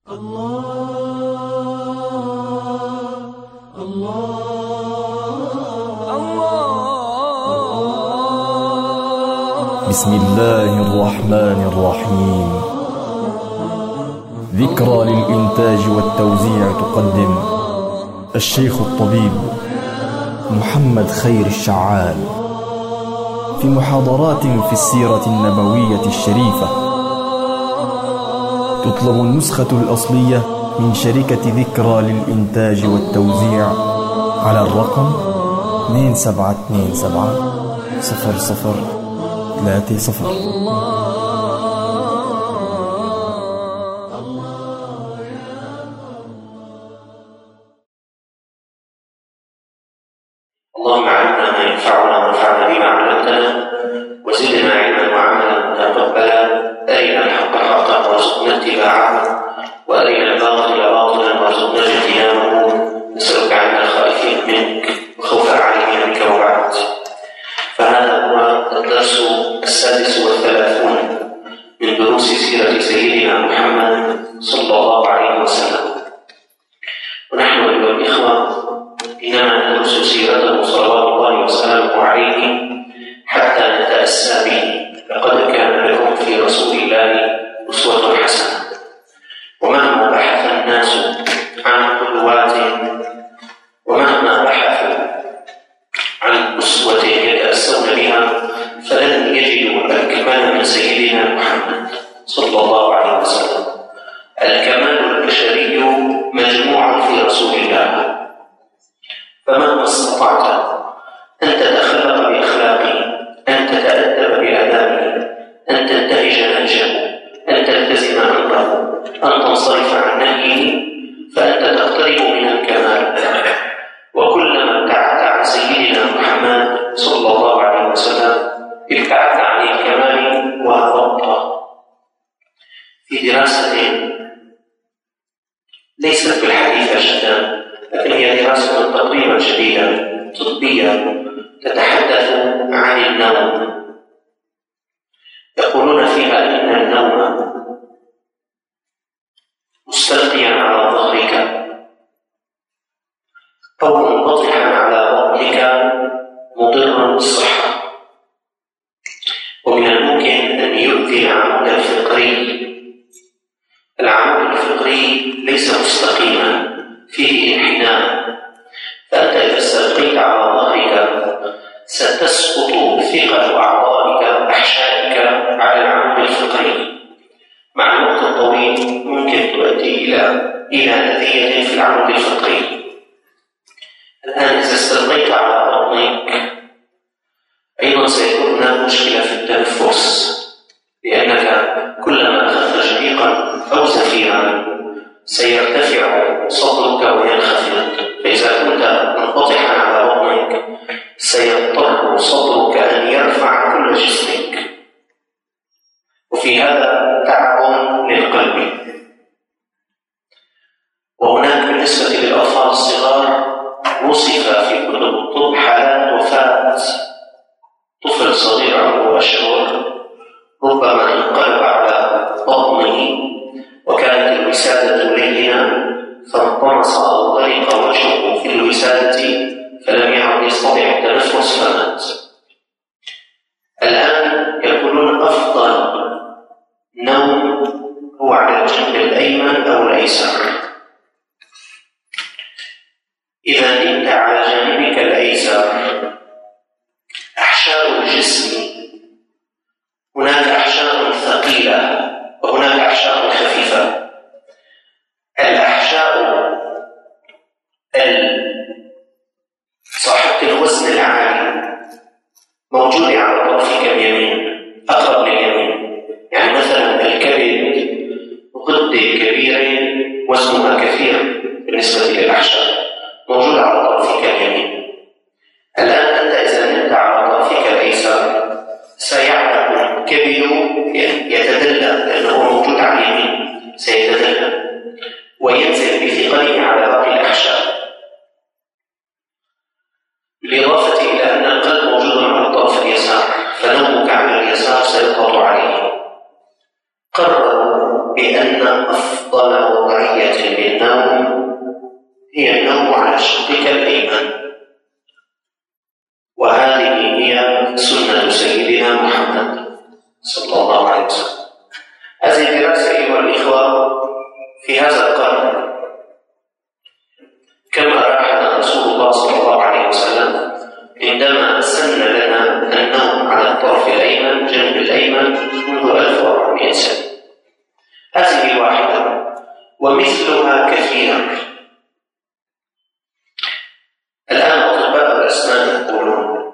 بسم الله الرحمن الرحيم. ذكرى للإنتاج والتوزيع تقدم الشيخ الطبيب محمد خير الشعال في محاضرات في السيرة النبوية الشريفة. تطلب النسخة الأصلية من شركة ذكرى للإنتاج والتوزيع على الرقم 27270030. اللهم علمنا ما ينفعنا وانفعنا بما علمتنا وزدنا علما وعملا متقبلا. أرنا الحق حقا وارزقنا اتباعه وأرنا الباطل باطلا وارزقنا اجتنابه. نسألك عنا الخائفين منك وخوف علينا منك. وبعد، فهذا هو الدرس 36 من دروس سيرة سيدنا محمد صلى الله عليه وسلم. ونحن أيها الإخوة إنما ندرس سيرته صلوات الله وسلامه عليه حتى نتأسى به، لقد كان لكم في رسول الله أسوة حسنة. ومهما بحث الناس عن قدوات ومهما بحثوا عن أسوة يتأسون بها فلن يجدوا الكمال من سيدنا محمد صلى الله عليه وسلم. الكمال البشري مجموع في رسول الله. فمهما استطعت أن تتخلق بأخلاقه، أن تتأدب بآدابه، أن تنتهج نهجه، أن تلتزم أمره، أن تنصرف عن نهيه، فأنت تقترب من الكمال. وكلما ابتعدت عن سيدنا محمد صلى الله عليه وسلم ابتعدت عن الكمال وهبطت. في دراسة ليست بالحديثة جدا، لكن هي دراسة تقريبا جديدة طبية تتحدث عن النوم. يقولون فيها إن النوم مستلقيا على ظهرك أو منبطحا على بطنك مضر بالصحة، ومن الممكن أن يؤذي العمود الفقري. العمود الفقري ليس مستقيما، فيه انحناء، فأنت إذا استلقيت على ظهرك ستسقط ثقل أعضائك أحشائك على العمود الفقري. مع الوقت الطويل ممكن تؤدي إلى أذية في العمود الفقري. الآن إذا استلقيت على بطنك أيضا سيكون هناك مشكلة في التنفس، لأنك كلما أخذت شقيقا أو زفيرا سيرتفع صدرك وينخفض. فإذا كنت منبطحا على بطنك سيضطر صدرك أن يرفع كل جسمك، وفي هذا تعب للقلب. وهناك بالنسبة للأطفال الصغار وصف في كتب الطب حالات وفاة طفل صغير عمره أشهر ربما انقلب على بطنه وكانت الوسادة لينة فانطمس أو غرق وجهه في الوسادة فلم يعد يستطيع التنفس فمات. الآن يقولون أفضل نوم هو على الجنب الأيمن أو الأيسر. إذا نمت على جانبك الأيسر أحشاء الجسم هناك أحشاء ثقيلة وهناك أحشاء خفيفة. الأحشاء صاحبة الوزن العالي موجودة على طرفك اليمين، أقرب لليمين. يعني مثلا الكبد غدة كبيرة وزنها كثير بالنسبة للأحشاء، موجودة على طرفك اليمين. الآن أنت إذا نمت على طرفك الأيسر سيعلق الكبد يتدلى لأنه موجود على اليمين، سيتدلى وينزل بثقله على باقي الأحشاء. بالإضافة إلى أن القلب موجود على الطرف اليسار، فنومك على اليسار سيضغط عليه. قرروا بأن أفضل وضعية للنوم هي النوم على شقك الأيمن، وهذه هي سنة سيدنا محمد صلى الله عليه وسلم. هذه الدراسة أيها الإخوة في هذا القرن كما أراحنا رسول الله صلى الله عليه وسلم عندما سن لنا النوم على الطرف الأيمن جنب الأيمن منذ 1400 سنة. هذه واحدة ومثلها كثير. الآن أطباء الأسنان يقولون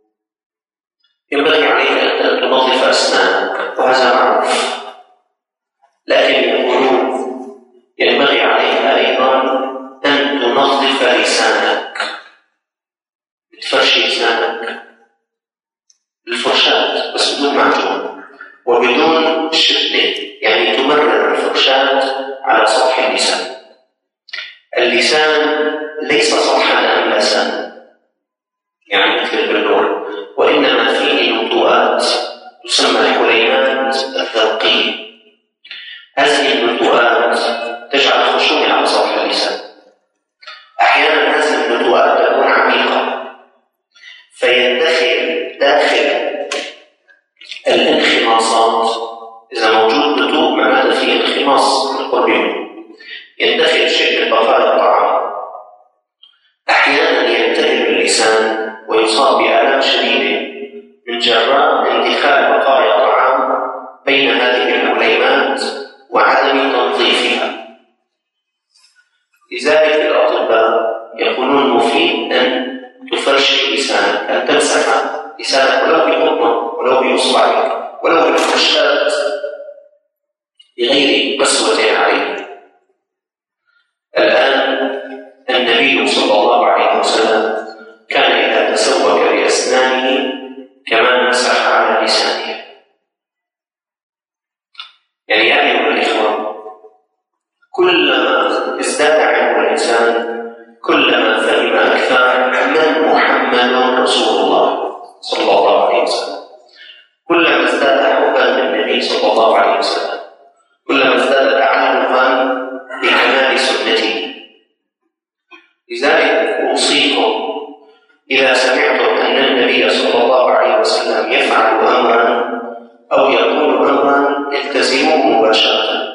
ينبغي عليك أن تنظف أسنانك، وهذا معروف، لكن يقولون ينبغي عليك أيضا أن تنظف لسانك، بتفرش لسانك بالفرشاة بس بدون معجون وبدون شفنة، يعني تمرر الفرشاة على سطح اللسان. اللسان ليس سطحا أملسا يعني مثل البلور، وإنما فيه نتوءات تسمى الحليمات الذوقية. هذه النتوءات تجعل خشونة على سطح اللسان. أحيانا هذه النتوءات تكون عميقة فيندخل داخل الانخماصات، إذا موجود نتوء معناه فيه انخماص من قرب منه، يندخل شيء من بقايا الطعام. أحيانا ينتهي اللسان ويصاب بآلام شديدة من جراء اندخال بقايا طعام بين هذه الحليمات وعدم تنظيفها. لذلك الأطباء يقولون مفيد أن تفرش لسانك، أن تمسح لسانك ولو بقطنة ولو بإصبعك ولو بالفرشاة بغير قسوة عليه. الآن النبي صلى الله عليه وسلم كان إذا تسوك بأسنانه كما مسح على لسانه. يعني يا أيها الإخوة، كلما ازداد علم الإنسان كلما فهم أكثر من محمد رسول الله صلى الله عليه وسلم. كلما ازداد حبا بالنبي صلى الله عليه وسلم كلما ازداد تعلقا بكمال سنته. لذلك أوصيكم إذا سمعتم أن النبي صلى الله عليه وسلم يفعل أمرا أو يقول أمرا التزموه مباشرة.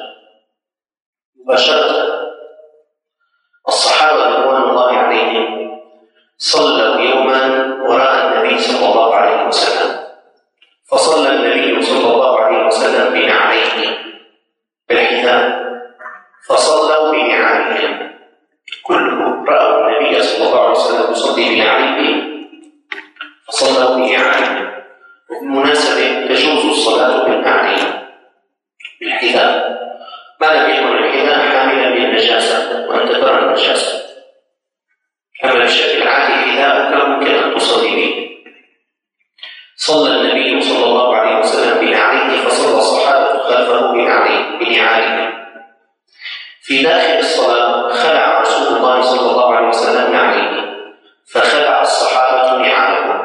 الصحابة رضوان الله عليهم صلوا يوما وراء النبي صلى الله عليه وسلم، فصلى النبي صلى الله عليه وسلم بنعليه بالحذاء، فصلوا بنعلهم. كلهم رأوا النبي صلى الله عليه وسلم يصلي بنعليه فصلوا بنعلهم. وبالمناسبة تجوز الصلاة بالنعلين بالحذاء ما لم يكن الحذاء حاملا للنجاسة وأنت ترى النجاسة. أما بشكل عادي حذاءك ممكن أن تصلي به. صلى النبي صلى الله عليه وسلم بنعليه فصلى الصحابة خلفه بنعالهم. في داخل الصلاة خلع رسول الله صلى الله عليه وسلم نعليه فخلع الصحابة نعالهم.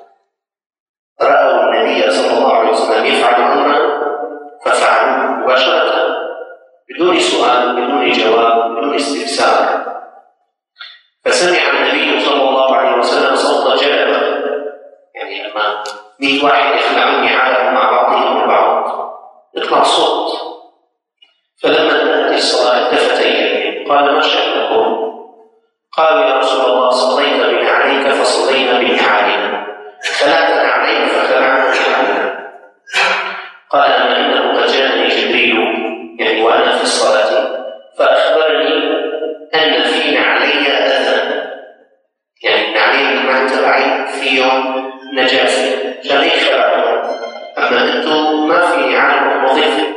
رأوا النبي صلى الله عليه وسلم يفعل أمرا ففعلوا مباشرة بدون سؤال بدون جواب بدون استفسار. فسمع النبي صلى الله عليه وسلم صوت جلبة، يعني لما 100 واحد يخلعون نعالهم مع بعضهم البعض يطلع صوت. فلما انتهت الصلاة التفت إليهم قال ما شأنكم؟ قالوا يا رسول الله صليت بنعليك فصلينا بنعالنا، خلعت نعليك فخلعنا نعالنا. قال أما إنه قد جاءني جبريل يعني وأنا في الصلاة فأخبرني أن في نعلي أذى، يعني النعلين المعنى تبعي فيهم نجاسة عشان يخلعهم، أما أنتم ما في نعالكم وظيفة.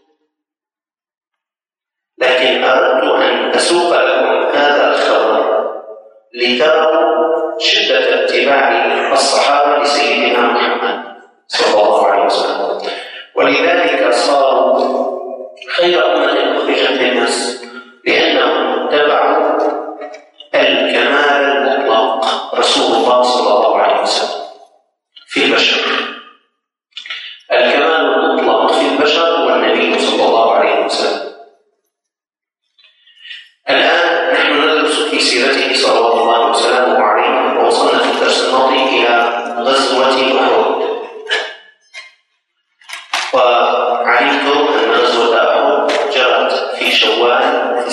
لكن أردت أن أسوق لكم هذا الخبر لتروا شدة اتباع الصحابة لسيدنا محمد صلى الله عليه وسلم. ولذلك صاروا خير أمة أخرجت للناس لأنهم اتبعوا الكمال المطلق رسول الله صلى الله عليه وسلم في البشر. الكمال المطلق في البشر والنبي صلى الله عليه وسلم.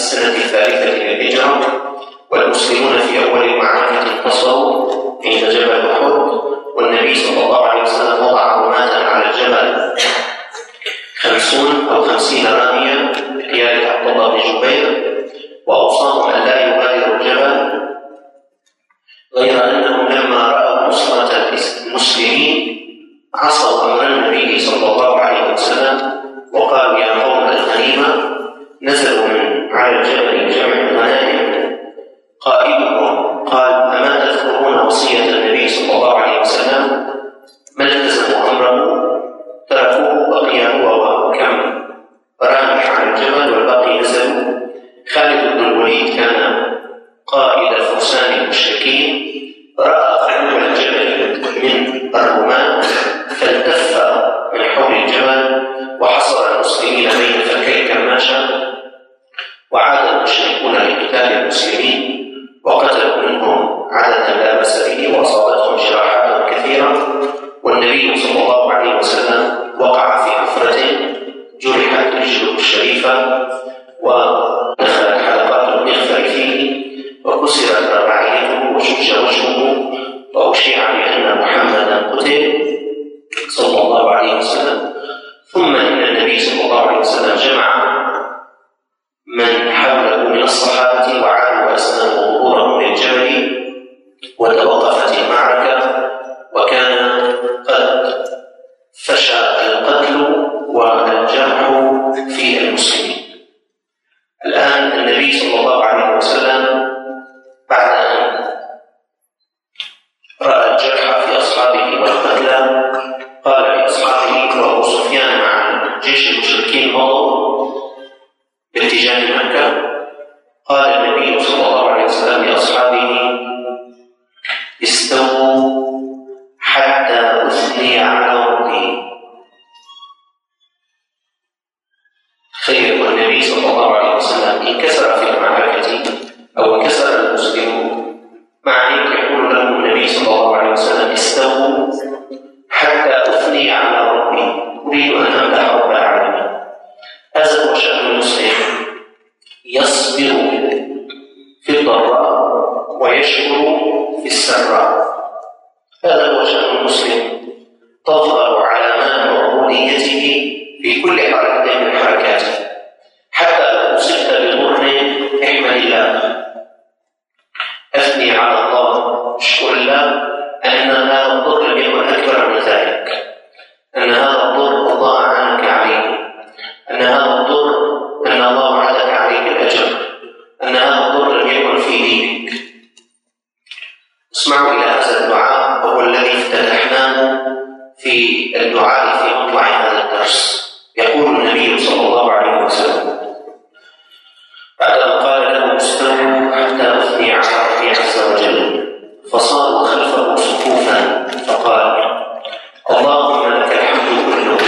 السنة الثالثة للهجرة، والمسلمون في أول معركة انتصروا عند جبل أحد، والنبي صلى الله عليه وسلم وضع رماة على الجبل 50 أو 50 رامية بقيادة عبد الله بن جبير، وأوصاهم أن لا يغادروا الجبل، غير أنهم لما رأوا نصرة المسلمين عصوا أمر النبي صلى الله عليه وسلم وقالوا يا قوم الغنيمة. نزلوا من على الجبل لجمع الغنائم. قائلهم قال أما تذكرون وصية النبي صلى الله عليه وسلم؟ ما التزموا أمره، تركوه بقي هو وكم رامح على الجبل والباقي نزلوا. خالد بن الوليد كان قائد الفرسان المشركين، رأى علو الجبل من الرماة فالتف من حول الجبل وحصر المسلمين بين فكي كماشة، وعاد المشركون لقتال المسلمين وقتلوا منهم عددا لا بأس به وأصابتهم جراحات كثيرة. والنبي صلى الله عليه وسلم وقع في حفرة جرحت رجله الشريفة ودخلت حلقات المغفر فيه وكسرت رباعيته وشج وجهه وأشيع بأن محمدا قتل صلى الله عليه وسلم. ثم إن النبي صلى الله عليه وسلم جمع من حوله من الصحابة وعادوا وأسلموا ظهورهم للجبل وتوقفت المعركة، وكان قد فشى القتل والجرح في المسلمين. الآن النبي صلى الله عليه وسلم بعد أن رأى الجرح في أصحابه والقتلى قال لأصحابه وأبو سفيان مع جيش المشركين مضوا باتجاه مكة. قال النبي صلى الله عليه وسلم لأصحابه استووا حتى أثني على ربي. خير. والنبي صلى الله عليه وسلم انكسر في المعركة أو انكسر المسلمون، مع ذلك يقول لهم النبي صلى الله عليه وسلم استووا حتى أثني على ربي، أريد أن أمدح رب العالمين. هذا هو شأن المسلم، يصبر في الضراء ويشكر في السراء. هذا هو شأن المسلم، تظهر علامات عبوديته في كل حركة من حركاته. حتى لو أصبت بضر احمد الله، أثني على الله، اشكر الله أن هذا الضر لم يكن أكبر من ذلك، أن هذا الضر الله عنك عليه، أن هذا الضر أن الله وعدك عليه الأجر، أن هذا الضر لم يكن في دينك. اسمعوا إلى هذا الدعاء، وهو الذي افتتحناه في الدعاء في مطلع هذا الدرس. يقول النبي صلى الله عليه وسلم بعد أن قال له استووا حتى أثني على ربي عز وجل، فصاروا خلفه صفوفا فقال اللهم لك الحمد كله.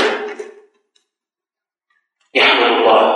يحمد الله،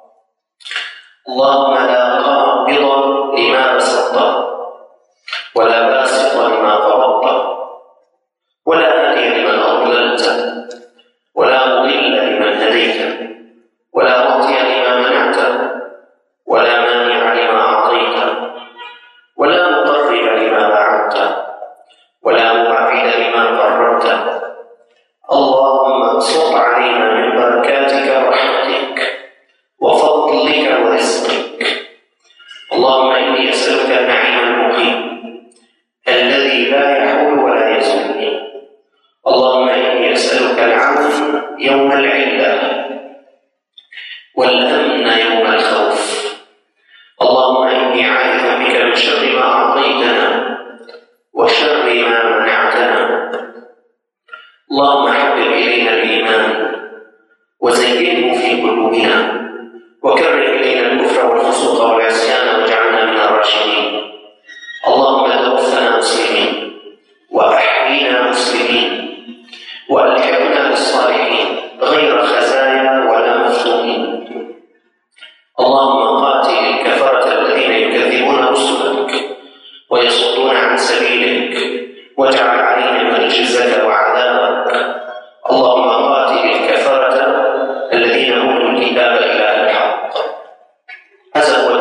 اللهم لا قابض لما بسطت ولا باسط لما قبضت ولا هادي لمن أضللت ولا مضل لمن هديت ولا معطي لما منعت ولا مانع لما أعطيت ولا مقرب لما باعدت ولا مبعد لما قربت. اللهم ابسط علينا من بركاتك ورحمتك وفضلك ورزقك. اللهم إني أسألك النعيم المقيم الذي لا يحول ولا يزول. اللهم إني أسألك العون يوم العلة والأمن يوم الخوف. اللهم إني عائذ بك من شر ما أعطيتنا وشر ما منعتنا. اللهم حبب إلينا الإيمان وزينه في قلوبنا وكره إلينا الكفر والفسوق والعصيان واجعلنا من الراشدين. اللهم توفنا مسلمين وأحينا مسلمين وألحقنا بالصالحين غير خزايا ولا مفتونين. اللهم قاتل الكفرة الذين يكذبون رسلك ويصدون عن سبيلك واجعل عليهم رجزك وعذابك. اللهم قاتل الكفرة الذين أوتوا الكتاب إلى الحق. هذا هو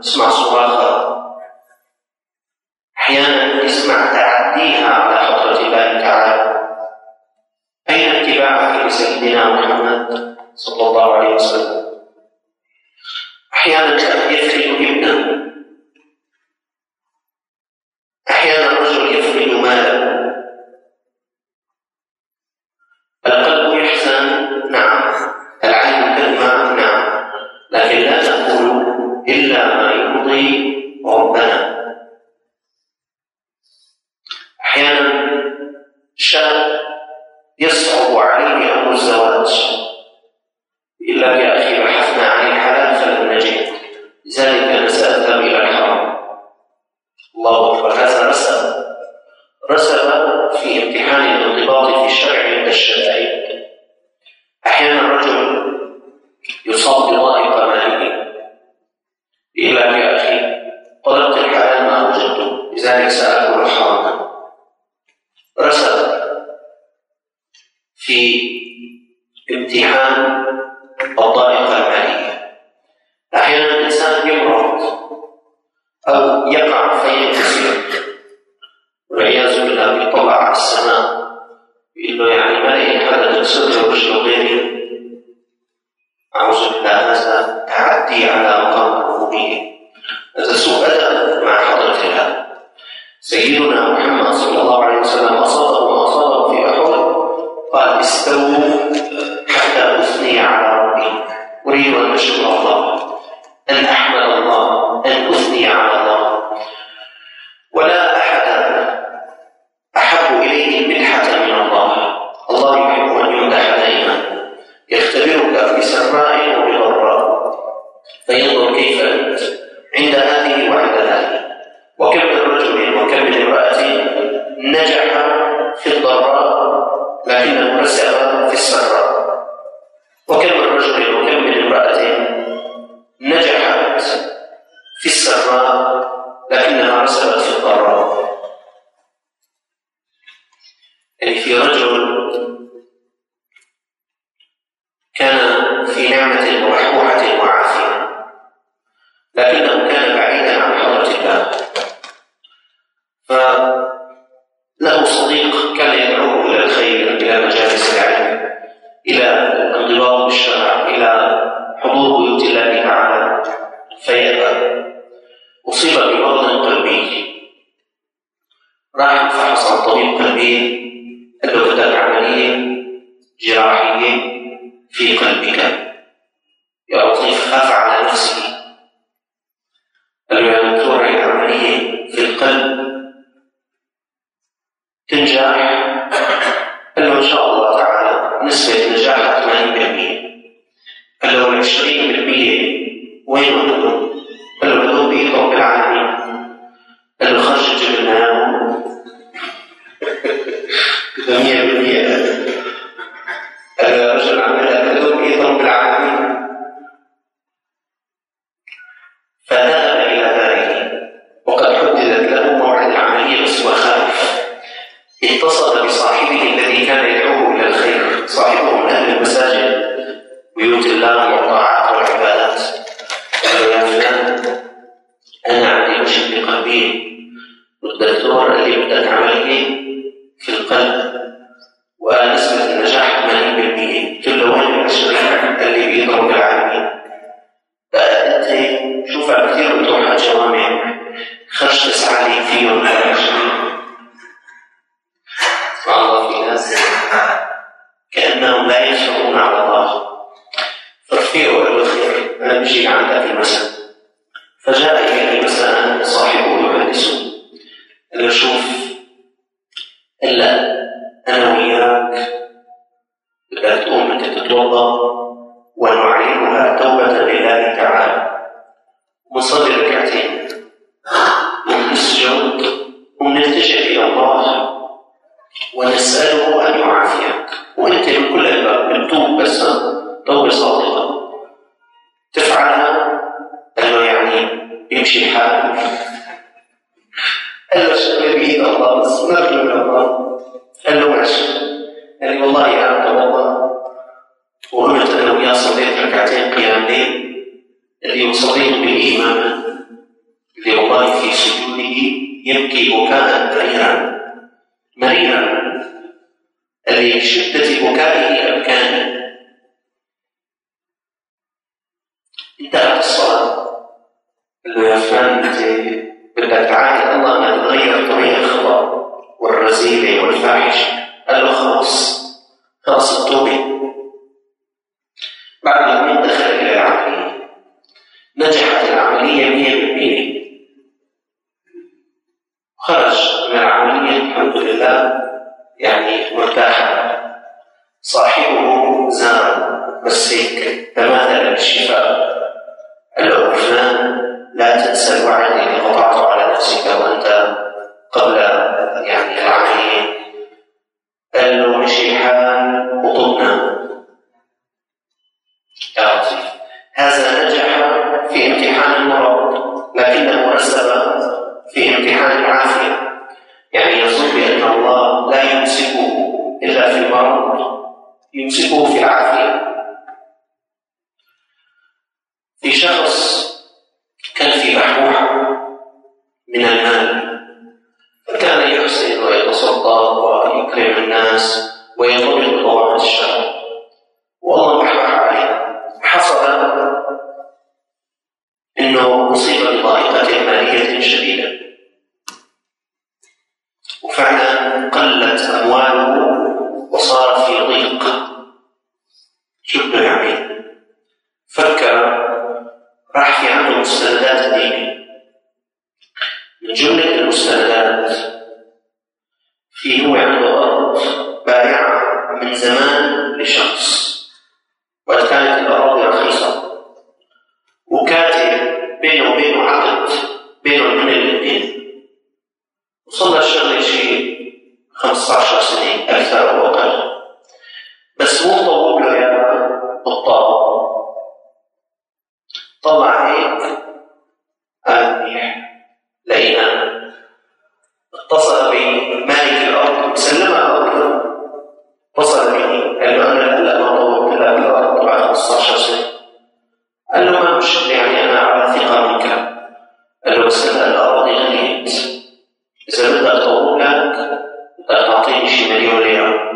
يسمع صراخها، أحيانا يسمع تعديها على حضرة الله تعالى. أين اتباعك لسيدنا محمد صلى الله عليه وسلم؟ أحيانا يفرد ابنه، أحيانا الرجل يفرد ماله. القلب يحزن، نعم، العين تدمع، نعم، لكن لا نقول إلا ما يرضي ربنا. أحيانا شاب يصعب عليه أمر الزواج، يقول لك يا أخي بحثنا عن الحلال فلم نجد، لذلك نسأل إلى الحرام. الله أكبر، هذا رسب في امتحان الانضباط في الشرع عند الشدائد. أحيانا الرجل يصاب بضائقة مالية، يقول لك يا أخي طلبت الحلال ما وجدته، لذلك سأكل حراما. رسب في امتحان الضائقة المالية. أحيانا الإنسان يمرض أو يقع فينكسر والعياذ بالله، بيطلع على السماء يقول له يعني ما لي حدا يكسر رجله غيري. أعوذ بالله، هذا تعدي على مقام الربوبية، هذا سوء أدب مع حضرة الله. سيدنا محمد صلى الله عليه وسلم أصابه ما أصابه في أحد قال استووا حتى أثني على ربي، أريد أن أشكر الله، أن أحمد الله، أن أثني على الله. ولا أحد أحب إليه المدحة من الله. الله يحب أن يمدح دائما، يختبرك في سراء وبضراء فينظر كيف أنت عند هذه وعند هذه. وكم من رجل وكم من امرأة نجح في الضراء لكنه رسب في السراء، وكم من رجل وكم من امرأة نجحت في السراء لكنها رسبت في الضراء. يعني في رجل كان في نعمة ومحبوحة وعافية، لكنه كان بعيدا عن حضرة الله، فله صديق كان يدعوه إلى الخير، إلى مجالس العلم، إلى الانضباط بالشرع، إلى حضور بيوت الله تعالى، فيأبى. أصيب بمرض قلبي، راح فحص عن طبيب قلبي، قال له بدأت عملية جراحية في قلبك يا لطيف، خاف على نفسه. قال له يا دكتور العملية في القلب تنجح؟ قال له إن شاء الله تعالى نسبة نجاحها 80%. قال له 20% وين هدوء؟ قال له هدوء بإيد رب العالمين. قال له خرج جبناه 100%. قال له يا رجل عملها هدوء بإيد رب العالمين. فذهب إلى داره وقد حددت له موعد العملية، بس هو خائف. اتصل بصاحبه الذي كان يدعوه إلى الخير، صاحبه من أهل المساجد بيوت الله والطاعات والعبادات. قال له يا فلان أنا عندي مشكلة قلبية، والدكتور قال لي بدأت عملية في القلب ونسبة النجاح 80%. قلت له وين 20؟ قال لي بإيد رب العالمين. أنت شوفها كثير بتروح على الجوامع، خرج تسعى لي فيهم 20. والله في ناس كأنهم لا يشعرون على الله. فرفيعوا إلى الخير، أنا بجي عندها في المساء. فجاء إليه مساء صاحبه يحدثه، قال له شوف إلا أنا وياك بدأت تقوم أنت تتوضأ ونعلمها توبة لله تعالى، ونصلي ركعتين ونسجد ونلتجئ إلى الله ونسأله أن يعافيك، وأنت من كل الباب بتوب، بس توبة صادقة تفعلها. قال له يعني يمشي الحال؟ قال له شكرا بإيد الله، بس نرجو من الله. قال له ماشي. قال لي والله يا عبد الله وقلت أنا وياه صليت ركعتين قيام ليل اللي صليت بالإمامة لله في سجوده يبكي بكاء مريرا لشدة بكائه أبكاني. انتهت الصلاة، قال له يا فلان بدك تعاهد الله ما تغير طريق الخطأ والرذيلة والفاحشة. قال له خلاص التوبة. بعد يومين دخل إلى العملية، نجحت العملية 100%، خرج من العملية الحمد لله يعني مرتاحا. صاحبه زار بس هيك تماثل بالشفاء، قال له فلان لا تنسى الوعد اللي قطعته على نفسك وأنت قبل يعني العملية. قال له مشي الحال وطبنا. يا لطيف، هذا نجح في امتحان المرض لكنه أسلم في امتحان العافية. يعني يظن بأن الله لا يمسكه إلا في المرض، يمسكه في العافية. في شخص كان في بحبوحة من المال، فكان يحسن ويتصدق ويكرم الناس ويضرب ضوابط الشرع، والله بحبح عليه. حصل إنه مصيبة بضائقة مالية شديدة، وفعلا قلت أمواله وصار في ضيق جدا. يعني فكر، راح في عنده مستندات دينية. من جملة المستندات في هو عنده أرض بائعة من زمان لشخص، وكانت الأراضي رخيصة، وكاتب بينه وبينه عقد بينه وبين الاثنين. وصلنا الشغل شيء 15 سنة أكثر أو أقل، بس مو طوب له يا بطال. طلع هيك قال منيح، لقينا اتصل بمالك الأرض سلمها أرضه، اتصل به قال له أنا هلا ما طوبت لك الأرض بعد 15 سنة. قال له ما مشكلة، يعني أنا على ثقة منك. قال له بس أنا الأراضي غليت، إذا بدك طوب لك بدك تعطيني شي 1,000,000 ليرة.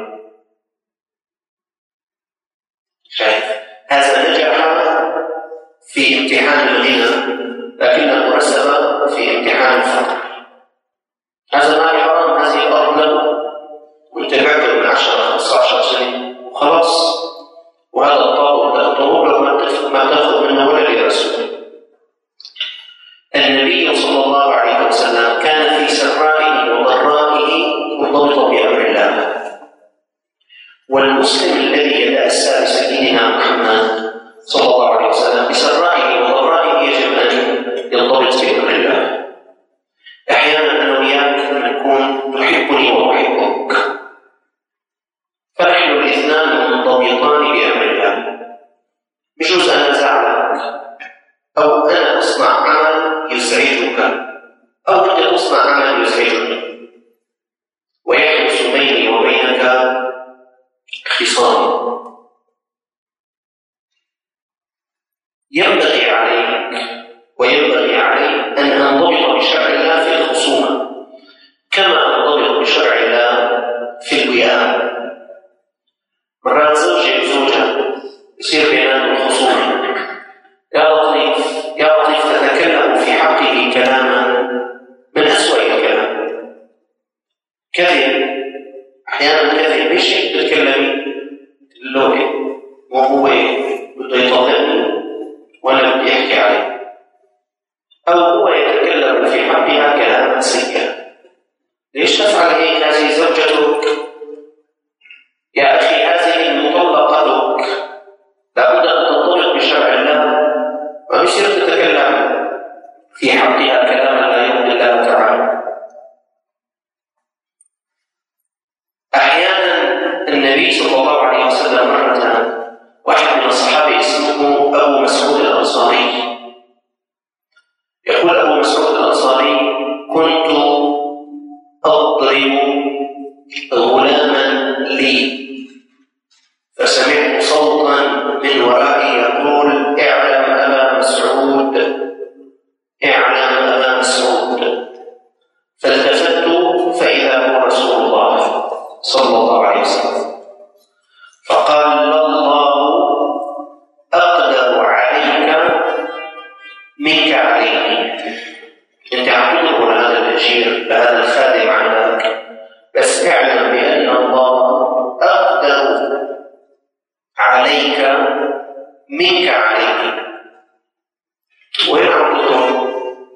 شايف؟ هذا نجح في امتحان الغنى لكنه رسب في امتحان الفقر. هذا ما حرام، هذه الأرض له وانت بعده من 10-15 سنة وخلاص، وهذا الطوب لو ما تأخذ منه ولا لرسول. النبي صلى الله عليه وسلم كان في سرائه وضرائه مرتبطا بأمر الله، والمسلم الذي يتأسى بسيدنا محمد صلى الله عليه وسلم بسرائه وضرائه يجب أن ينضبط بأمر الله. أحيانا أنا وياك نكون تحبني وأحبك، فنحن الاثنان منضبطان بأمر الله. بجوز أنا زعلك أو أنا أصنع عمل يزعجك أو أنت تصنع عمل يزعجني، ويحدث بيني وبينك خصام. ينبغي عليك وينبغي علي أن أنضبط بشرع الله في الخصومة كما أنضبط بشرع الله في الوئام. مرات زوجي وزوجة يصير بينهم الخصومة، يا لطيف تتكلم في حقه كلاما من أسوأ الكلام، كذب، أحيانا كذب مش تتكلمي اللوحي وهو بده يطلقني وأنا بدي أحكي عليه، أو هو يتكلم في حقها كلاما سيئا. ليش تفعل هيك؟ هذه زوجتك يا أخي، هذه المطلقة لك، لابد أن تنضبط بشرع الله، ما يصير تتكلم في حقها كلاما لا يرضي الله تعالى. أحيانا النبي صلى منك عليه. وين عقلتم؟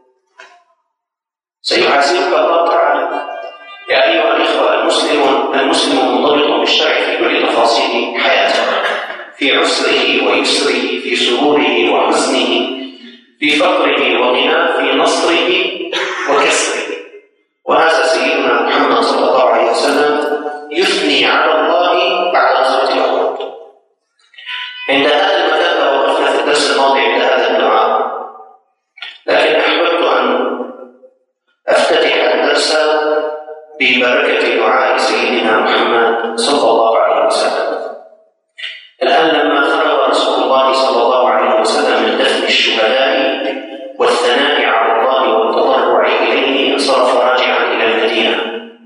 سيحاسبك الله تعالى. يا أيها الإخوة، المسلم منضبط بالشرع في كل تفاصيل حياته، في عسره ويسره، في سروره وحزنه، في فقره وغناه، في نصره وكسره. وهذا سيدنا محمد صلى الله عليه وسلم يثني على الله بعد غزوة أحد. عند هذا المكان وقفنا في الدرس الماضي عند هذا الدعاء، لكن أحببت أن أفتتح الدرس ببركة دعاء سيدنا محمد صلى الله عليه وسلم. الآن لما فرغ رسول الله صلى الله عليه وسلم من دفن الشهداء والثناء على الله والتضرع إليه، انصرف راجعا إلى المدينة.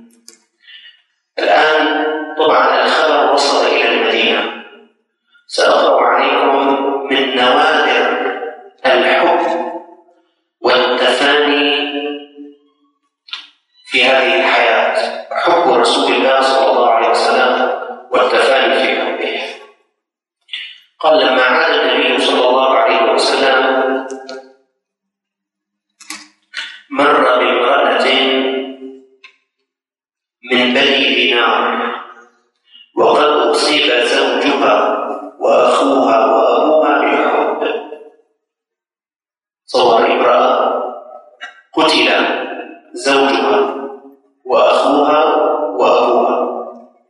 الآن طبعا الخبر وصل إلى المدينة. سأقرأ عليكم من نوادر الحب والتفاني في هذه الحياة، حب رسول الله صلى الله عليه وسلم والتفاني في حبه. قال: لما عاد النبي صلى الله عليه وسلم مر بامرأة من بني دينار، وقد أصيب زوجها وأخوها وأبوها بالحب. صور امرأة قتل زوجها وأخوها وأبوها،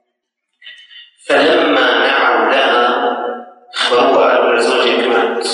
فلما نعوا لها أخبروها: قالوا زوجك مات،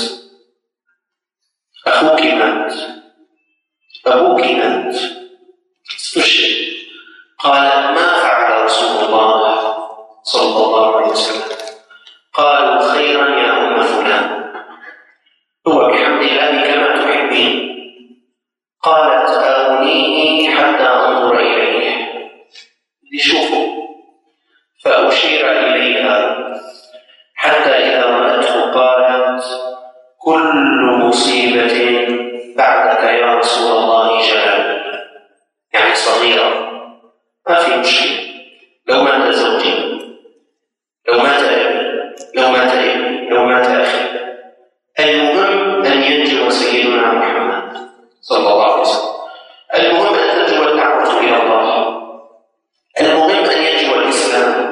أخوك مات، أبوك مات، استشهد. قال: ما فعل رسول الله صلى الله عليه وسلم؟ قالوا: خيرا يا أم فلان، هو بحمد الله كما تحبين. قالت: آونيني حتى أنظر إليه، لشوفوا. فأشير إليها حتى إذا رأته قالت: كل مصيبة بعدك يا رسول الله جلال، يعني صغيرة، ما في مشكلة. لو مات زوجي، لو مات أبي، لو مات ابني، لو مات أخي، المهم أن ينجو سيدنا محمد صلى الله عليه وسلم. المهم أن تنجو الدعوة إلى الله، المهم أن ينجو الإسلام.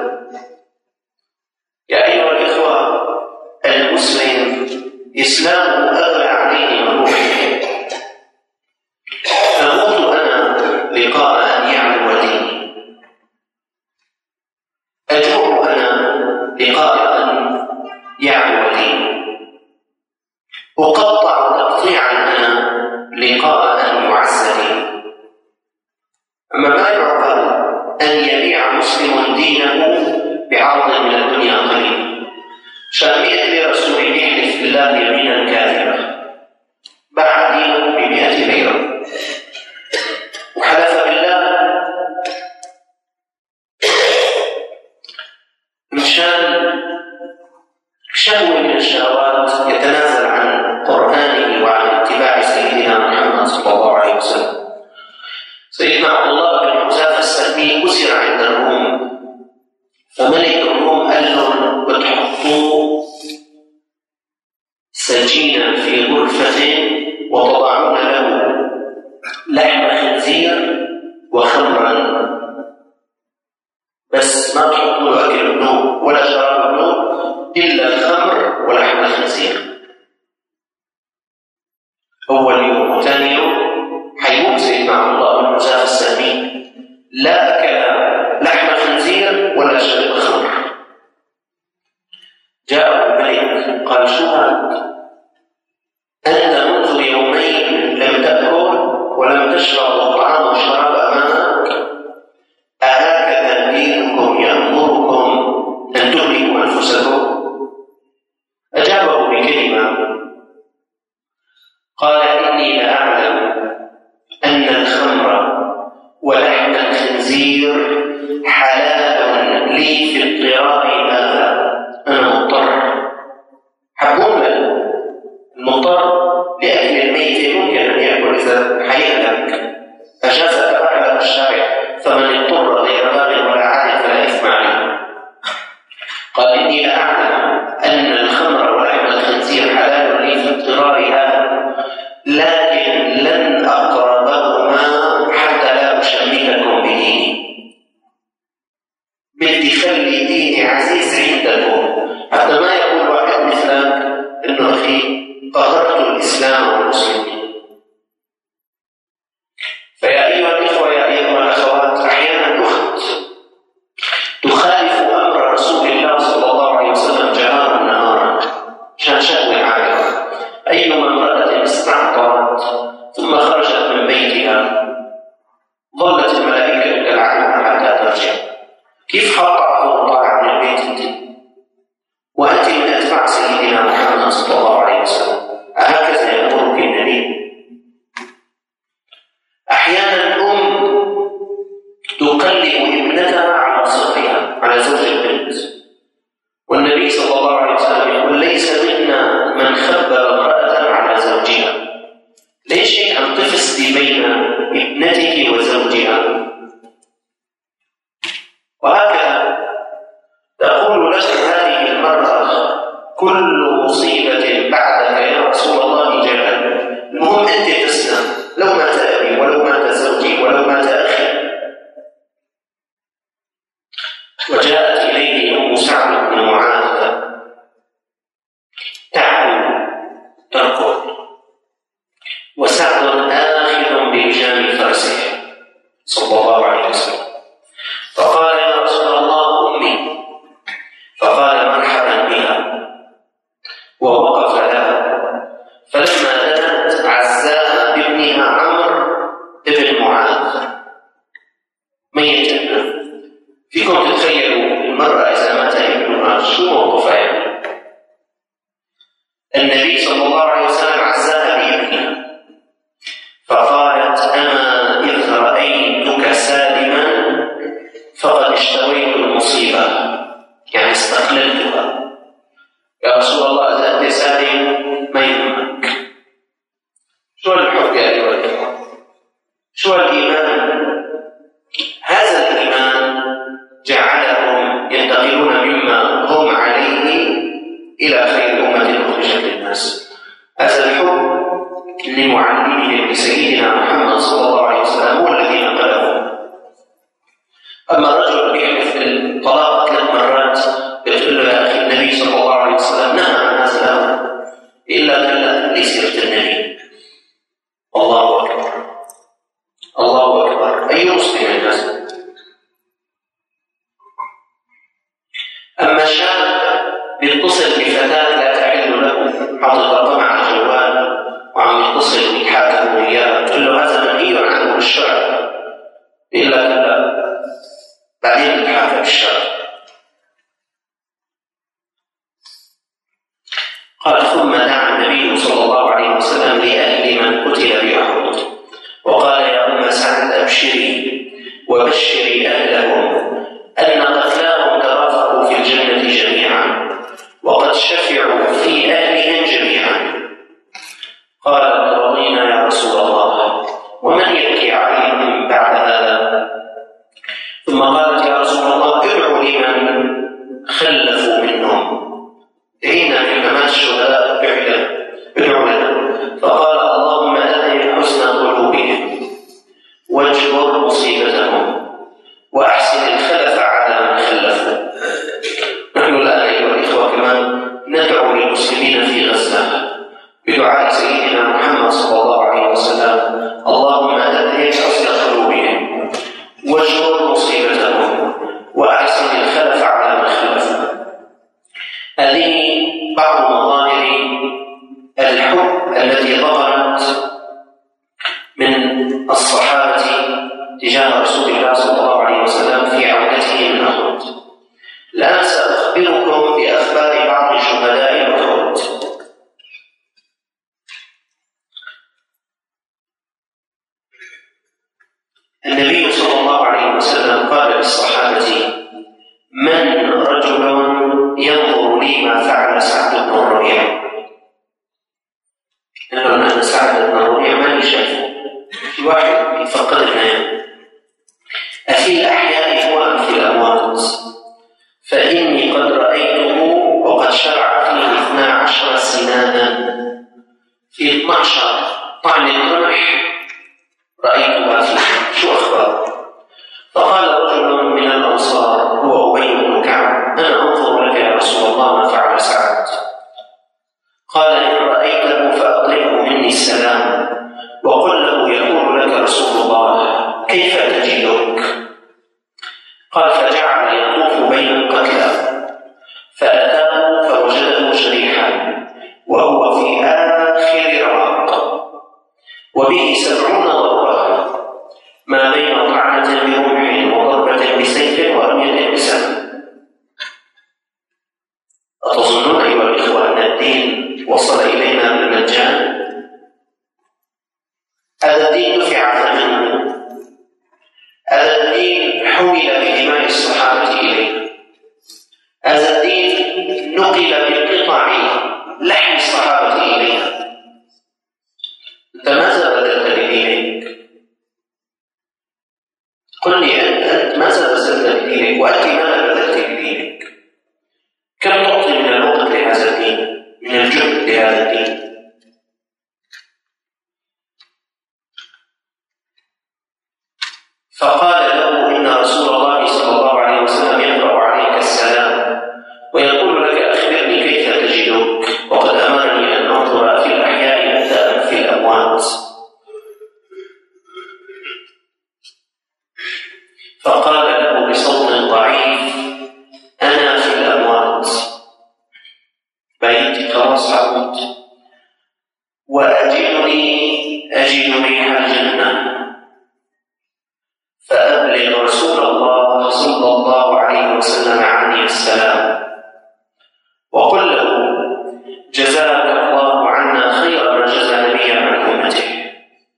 يا أيها الإخوة، المسلم إسلامه أغلى عليه من روحه. أموت أنا لقاء أن يعلو ديني، أجوع أنا لقاء أن يعلو ديني، أقطع تقطيعا أنا لقاء أن يعز ديني. أما ما يعقل أن يبيع مسلم دينه بعرض من الدنيا قليل. شامية لرسول يحلف بالله يمينا كاذبا، باع دينه ب100 ليرة، وحلف بالله مشان شهوة من الشهوات يتنازل عن قرآنه وعن اتباع سيدنا محمد صلى الله عليه وسلم. سيدنا عبد الله بن حذافة السهمي أسر عند الروم، فملك الروم قال لهم: بتحطوا سجينا في غرفة وتضعون له لحم خنزير وخمرا، بس ما تحطوا له أكل النوم ولا شراب النوم إلا الخمر ولحم الخنزير. أول يوم وثاني يوم حيقوم سيدنا عبد الله بن حذافة السهمي لا أكل لحم خنزير ولا شرب خمر. جاء الملك قال: شو هذا؟ أنت منذ يومين لم تأكل ولم تشرب الطعام والشراب أمامك، أهكذا دينكم يأمركم أن تهلكوا أنفسكم؟ أجابه بكلمة، قال: إني لأعلم أن الخمر ولحم الخنزير حلال لي في اضطراري هذا، أنا مضطر. حبون المضطر لأكل الميت ممكن أن يأكل إذا حيهلك، أجاز أعلى الشارع: فمن اضطر غير باغ ولا عاد فلا إثم عليه. قال: إني لأعلم أن الخمر ولحم الخنزير كل مصيبة بعدك يا رسول الله جلل، المهم أنت تسلم، لو مات أبي ولو مات زوجي ولو مات أخي. وجاءت إليه أم سعد بن معاذ تعبد تركض، وسعد آخذ بلجام فرسه صلى الله عليه وسلم، فقال يا رسول الله أمي، فقال مرحبا بها، ووقف لها، فلما دنت عزاها بابنها عمرو بن معاذ ميتا. فيكم تتخيلوا المرأة إذا مات ابنها شو موقفها يعني؟ النبي صلى الله عليه وسلم عزاها بابنها، فقالت أما إذ رأيتك سالما فقد اشتويت المصيبة، يعني استقللتها. يا رسول الله إذا أنت سالم ما يهمك. شو الحب يا أيها الإخوة؟ شو الإيمان؟ هذا الإيمان جعلهم ينتقلون مما هم عليه إلى خير أمة أخرجت للناس. هذا الحب لمعلمه لسيدنا محمد صلى الله عليه وسلم هو الذي نقله. أما الرجل بيحلف الطلاق 3 مرات يقول له يا أخي النبي صلى الله عليه وسلم نهى عن هذا الأمر، إلا كلا لسيرة النبي. الله أكبر، الله أكبر. أي مسلم الناس. أما الشاب بيتصل بفتاة لا تحل له، حاطط رقم على الجوال وعم يتصل ويتحاكم وياه، تقول له هذا منهي عنه بالشرع، إلا كلا بعدين يتحاكم بالشرع. قال ثم دعا النبي صلى الله عليه وسلم لأهل من قتل بأحد، وقال يا أم سعد أبشري وبشري أهلهم أن قتلاهم ترافقوا في الجنة جميعا وقد شفعوا في أهلهم جميعا. قالت رضينا يا رسول الله، ومن يبكي عليهم بعد هذا؟ ثم قالت يا رسول الله ادعوا لمن خلفوا منهم، دعينا في ممات الشهداء فعلا، ادعوا لنا. فقال اللهم أذهب حسن قلوبهم واجبر مصيبتهم وأحسن الخلف على من خلفوا. نحن الآن أيها الإخوة كمان ندعو للمسلمين في غزة بدعاء سيدنا محمد صلى الله عليه وسلم اللهم أذهب حسن قلوبهم واجبر مصيبتهم وأحسن الخلف على من خلفوا. هذه بعض مظاهر الحب التي ظهرت من الصحابة تجاه رسول الله صلى الله عليه وسلم في عودته من أحد. الآن سأخبركم بأخبار بعض شهداء أحد. النبي صلى الله عليه وسلم قال للصحابة من رجل ينظر لي ما فعل سعد بن الربيع؟ نقول أن سعد بن الربيع ما شافه، في واحد يفقد النيام. أفي الأحياء هو أم في الأموات؟ فإني قد رأيته وقد شرع فيه 12 سنانا، في 12 طعن الرمح رأيتها فيه. شو أخبار؟ فقال رجل من الأنصار هو أبي بن كعب أنا أنظر لك يا رسول الله ما فعل سعد. قال إن رأيته فأقرئه مني السلام وقل له يقول لك رسول الله كيف تجدك؟ قال فجعل يطوف بين القتلى فأتاه فوجده شريحا وهو في آخر رواق وبه 70 ضربة ما بين طعنة برمح وضربة بسيف ورمية بسهم. أتظنون أيها الإخوة أن الدين وصل إلينا بالمجان؟ هذا الدين دفع ثمنه، هذا الدين حمل بدماء الصحابة إلينا، هذا الدين نقل بقطع لحم الصحابة إلينا. أنت ماذا بذلت لدينك؟ قل لي أنت ماذا بذلت لدينك؟ وأنت ماذا بذلت لدينك؟ كم تعطي من الوقت لهذا الدين؟ جند لهذا الدين. فقال له: إن رسول الله صلى الله عليه وسلم يقرأ عليك السلام ويقول لك: أخبرني كيف تجدك، وقد أمرني أن أنظر في الأحياء أبدأ في الأموات. فقال له بصوت ضعيف: أنا في الأموات، بيتي خلاص حموت، وأجد ريح الجنة، فأبلغ رسول الله صلى الله عليه وسلم عني السلام، وقل له: جزاك الله عنا خير ما جزى نبيا عن أمته،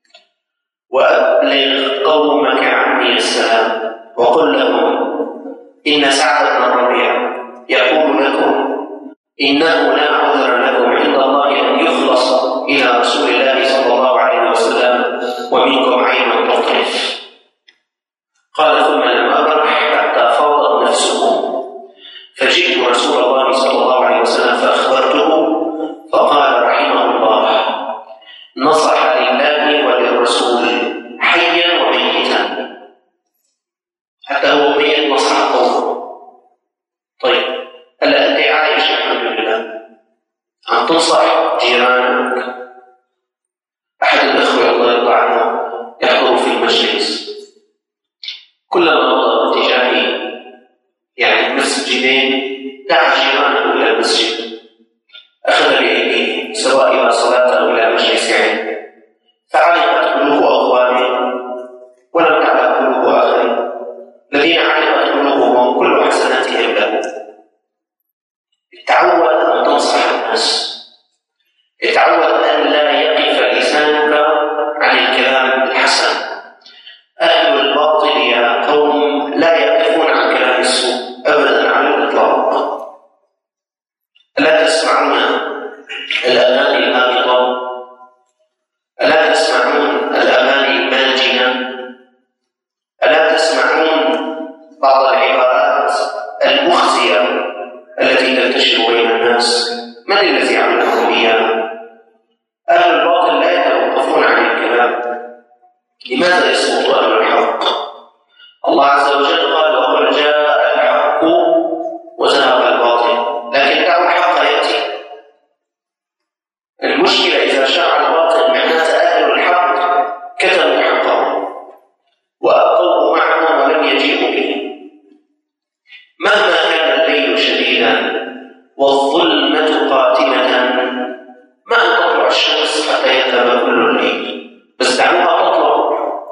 وأبلغ قومك عني السلام، وقل لهم: إن سعد بن الربيع يقول لكم إنه لا عذر لكم عند الله أن يخلص إلى رسول الله صلى الله عليه وسلم ومنكم عين تطرف. قال: ثم لم أبرح حتى فاضت نفسه، فجئت رسول الله صلى الله عليه وسلم فأخبرته، فقال رحمه الله: نصح لله وللرسول حيا وميتا، حتى هو ميت نصح قومه. طيب، هلا أنت عايش الحمد لله، عم تنصح جيرانك. أحد الأخوة الله يرضى عنه يحضر في المجلس، كلما مضى باتجاهي يعني مسجدين دعا جيرانه إلى المسجد، أخذ بأيديه سواء إلى صلاة أو إلى مجلس علم، فعلقت قلوب أقوام ولم تعلق قلوب آخرين، الذين علقت قلوبهم كل حسناتهم له. تعود أن تنصح الناس، تعود أن لا يقف لسانك عن الكلام الحسن. أهل الباطل يا قوم لا يقفون عن كلام السوء أبدا على الإطلاق. ألا تسمعون الأغاني الهابطة؟ ألا تسمعون الأغاني الماجنة؟ ألا تسمعون بعض العبارات المخزية التي تنتشر بين الناس؟ من الذي عملهم إياها؟ أهل الباطل لا يتوقفون عن الكلام. لماذا يسقط أهل الحق؟ الله عز وجل قال: وقل جاء الحق وزهق الباطل، لكن دعوا الحق يأتي. المشكلة إذا شاع الباطل معناته أهل الحق كتموا حقهم وأبقوه معهم ولم يجيئوا به. مهما كان الليل شديدا والظلمة قاتمة، ما أن تطلع الشمس حتى يذهب كل الليل، بس دعوها تطلع.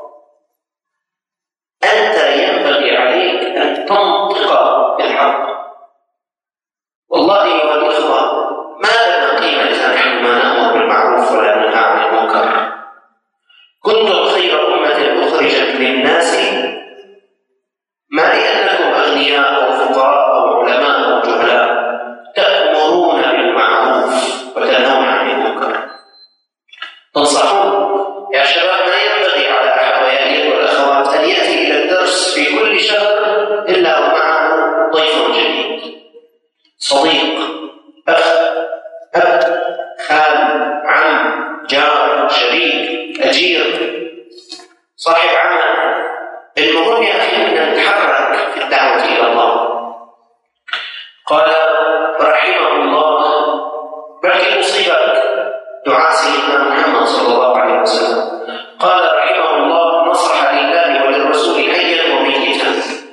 أنت ينبغي عليك أن تنطق بالحق. والله أيها الإخوة، ما لنا قيمة إذا نحن ما نأمر بالمعروف ولا ننهى عن المنكر. كنتم خير أمة أخرجت للناس، ما لأنكم أغنياء أو فقراء أو علماء أو جهلاء، تأمرون بالمعروف وتنهون عن المنكر. تنصحون يا شباب. ما ينبغي على أحد ويأتي والأخوات أن يأتي إلى الدرس في كل شهر إلا ومعه ضيف جديد، صديق، أخ، أب، خال، عم، جار، شريك، أجير، صاحب عمل. المهم يا أخي أن نتحرك في الدعوة إلى الله. قال رحمه الله: بلكي مصيبك دعاء سيدنا محمد صلى الله عليه وسلم. قال رحمه الله: نصح لله وللرسول حيا وميتا.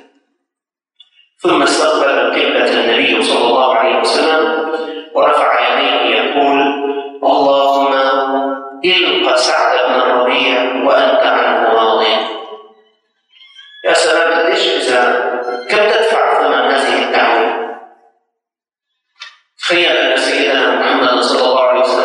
ثم استقبل القبلة النبي صلى الله عليه وسلم ورفع يديه يقول: اللهم إلق سعد بن الربيع وأنت عنه راض. يا سلام، ليش كم تدفع ثمن هذه الدعوة؟ تخيل أن سيدنا محمد صلى الله عليه وسلم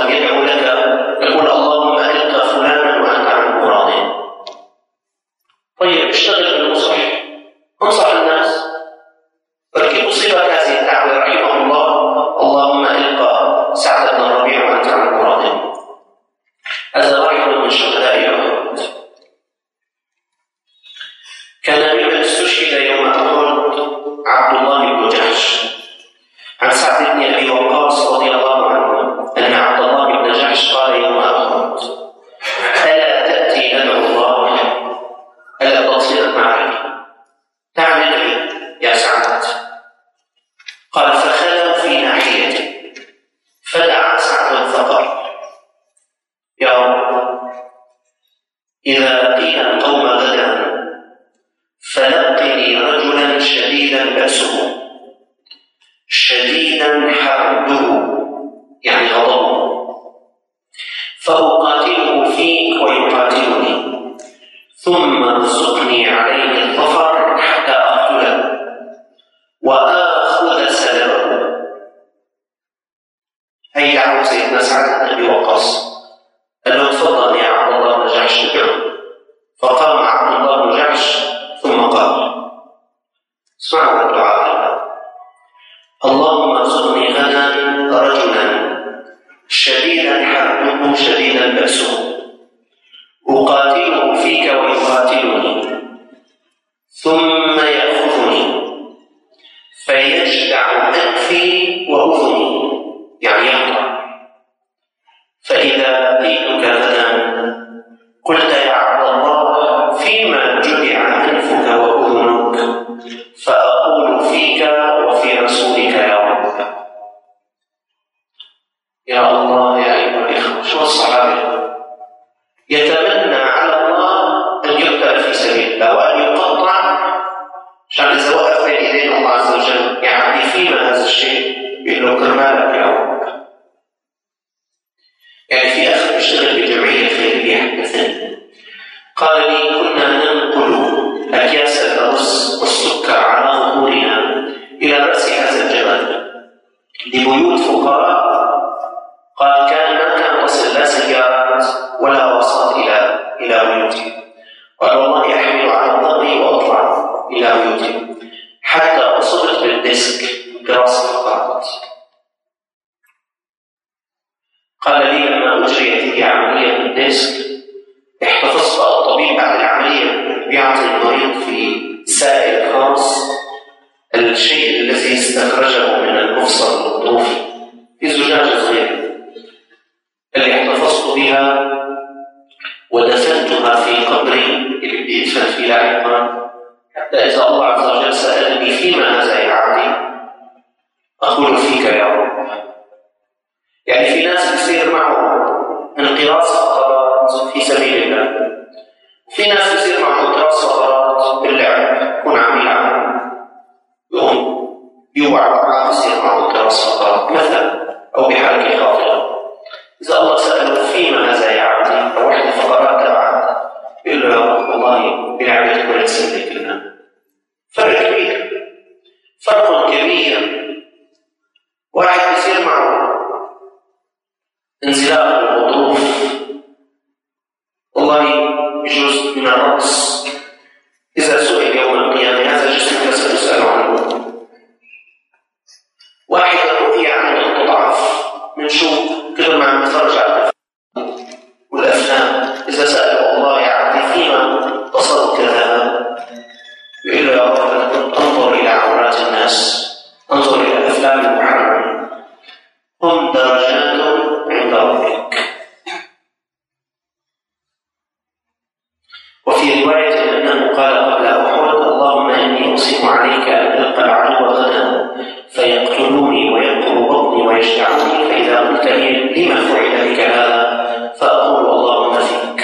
إذا قيل القوم غدا فلقني رجلا شديدا بأسه شديدا حرده يعني غضبه فأقاتله فيك ويقاتلني ثم ارزقني عليه الظفر حتى أقتله وآخذ سلبه. هي دعوة سيدنا سعد بن أبي وقاص، قال له تفضل يا عبد الله بن جحش ادعو. فقام عبد الله بن جحش ثم قال اسمعوا الدعاء هذا: اللهم ارزقني غدا رجلا شديدا حربه شديدا بأسه أقاتله فيك ويقاتلني ثم يأخذني فيجدع أنفي وأذني يعني يقطع، فإذا لقيتك غدا قلت يا عبد الله فيما جدع أنفك وأذنك فأقول فيك وفي رسولك يا رب. يا الله يا أيها الإخوة، شو الصحابة يتمنى على الله أن يقتل في سبيل الله وأن يقطع عشان إذا وقف بين يدين الله عز وجل يعني فيما هذا الشيء يقول له كرمالك يا رب. يعني في أخ يشتغل بجمعية خيرية حدثني قال لي كنا ننقل أكياس الرز والسكر على ظهورنا إلى رأس هذا الجبل لبيوت فقراء. قال ما كان تصل لا سيارات ولا وساط إلى بيوتي. قال والله أحمل على ظهري وأطلع إلى بيوتي حتى أصبت بالديسك دراسة فقرات. قال لي لما أجريت لي عملية الديسك احتفظت الطبيب بعد العملية بيعطي المريض في سائل خاص الشيء الذي استخرجه من المفصل الطوفي في زجاجة صغيرة اللي احتفظت بها ودفنتها في قبري اللي بيدفن فيه لاحقا حتى إذا الله عز وجل سألني فيما هذا يا عبدي أقول فيك يا رب. يعني في ناس يصير معه انقراص فقرات في سبيل الله، في ناس يصير معه انقراص فقرات باللعب، يكون عم يلعب يقوم يوعى يصير معه انقراص فقرات مثلا أو بحركة خاطئة. إذا الله سأله فيما هذا يا عبدي روحت فقرات تبعت يقول له يا رب والله بلعبة كرة سلة كلنا. فرق كبير، فرق كبير. واحد يصير معه انزلاق الغضروف والله يجوز من الرأس، إذا سئل يوم القيامة هذا جسمك ستسأل عنه. واحد الرؤية عنه تضعف من شو كثر ما نتفرج على والأفلام، إذا سأله الله يا عبدي فيما بصرك هذا يقول له يا رب انظر إلى عورات الناس، انظر إلى الأفلام المحرمة، هم درجات عند ربك. وفي رواية أنه قال قبل أحد اللهم إني أقسم عليك أن ألقى العدو غدا فيقتلوني وينقر بطني ويشجعني، فإذا قلت لي لما فعل بك هذا فأقول اللهم فيك.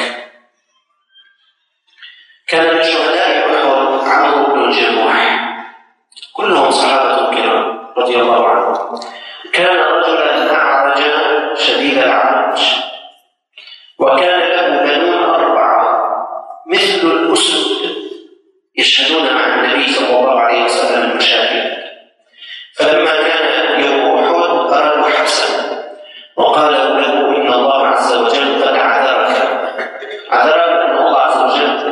كان من شهداء أحد عمرو بن الجموح، كلهم صحابة كرام رضي الله عنهم. كان رجلا أعرج شديد العرج وكان له بنون 4 مثل الأسد يشهدون مع النبي صلى الله عليه وسلم المشاهد. فلما كان يوم أحد أرادوا حبسه وقالوا له إن الله عز وجل قد عذرك أن الله عز وجل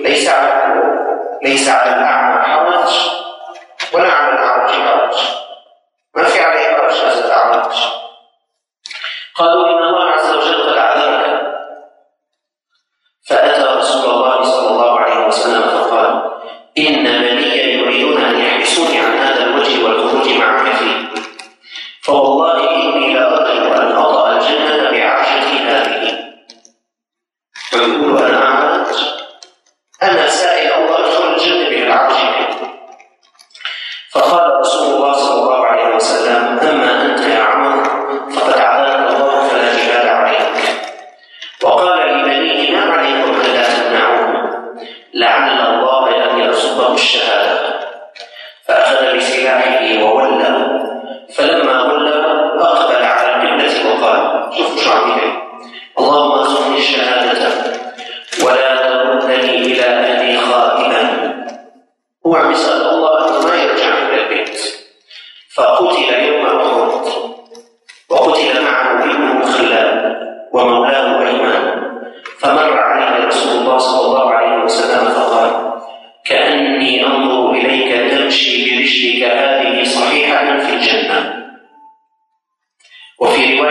ليس على الأعمى حرج ولا على الأعرج حرج، ما في عليه حرج هذا الأعرج. قالوا إن الله عز وجل قد عذرك. فأتى رسول الله صلى الله عليه وسلم فقال إن بني يريدون أن يحبسوني عن هذا الوجه والخروج معك فيه، فوالله إني لا أقدر أن أطأ الجنة بعرشتي هذه. فيقول أنا أعرج، أنا سائل الله أدخل الجنة بعرشك. فقال رسول الله صلى الله عليه وسلم أما أنت يا عمر فقد عذرك الله فلا جهاد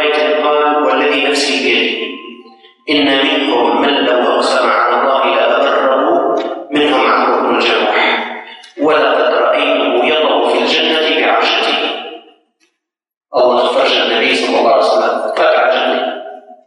رواية قال: والذي نفسي بيده إن منكم من لو أقسم على الله لأبره منهم عمرو بن الجموح ولقد رأيته يضع في الجنة بعرشته. الله فرج النبي صلى الله عليه وسلم فتح الجنة.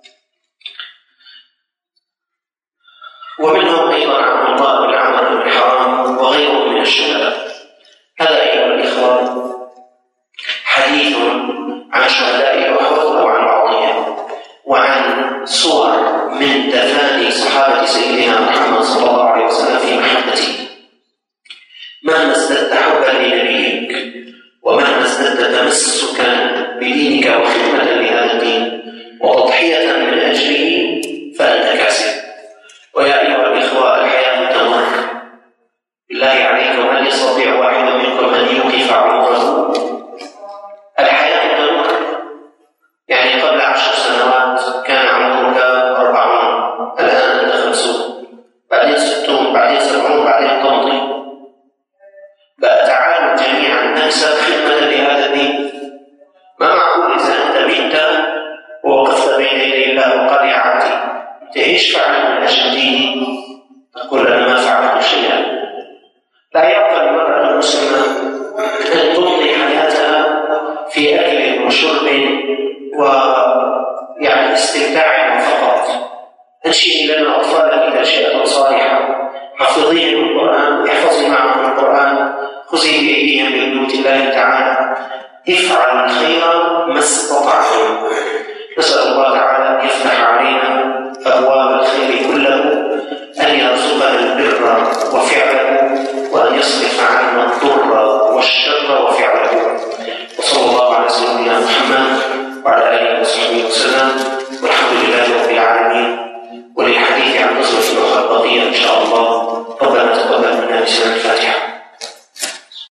ومنهم أيضا عبد الله بن عمرو بن حرام وغيره من الشهداء. هذا أيها الإخوة حديث عن شهداء أحد وعن بعضهم وعن صور من تفاني صحابة سيدنا محمد صلى الله عليه وسلم في محبته. مهما ازددت حبا لنبيك ومهما ازددت تمسكا بدينك وخدمة لهذا الدين وتضحية من أجله فأنت كاسب. ويا أيها الإخوة الحياة تمر. بالله عليكم هل يستطيع واحد منكم أن يوقف عمره؟ الحياة تمر. يعني قبل 10 سنوات كان عمرك 40، الآن أنت 50، بعدين 60، بعدين 70، بعدين تمضي. بقى تعالوا جميعا نكسب خدمة لهذا الدين. ما معقول إذا أنت مت ووقفت بين يدي الله وقال يا عبدي أنت إيش فعلت من أجل ديني؟ تقول أنا ما فعلت شيئا. لا يبقى المرأة المسلمة أن تمضي حياتها في أكل وشرب ويعني استمتاع فقط. أنشئي لنا أطفالك إذا شئت صالحة، حفظيهم القرآن، احفظي معهم القرآن، خذي بأيديهم ببيوت الله تعالى، افعل الخير ما استطعتم. نسأل الله تعالى أن يفتح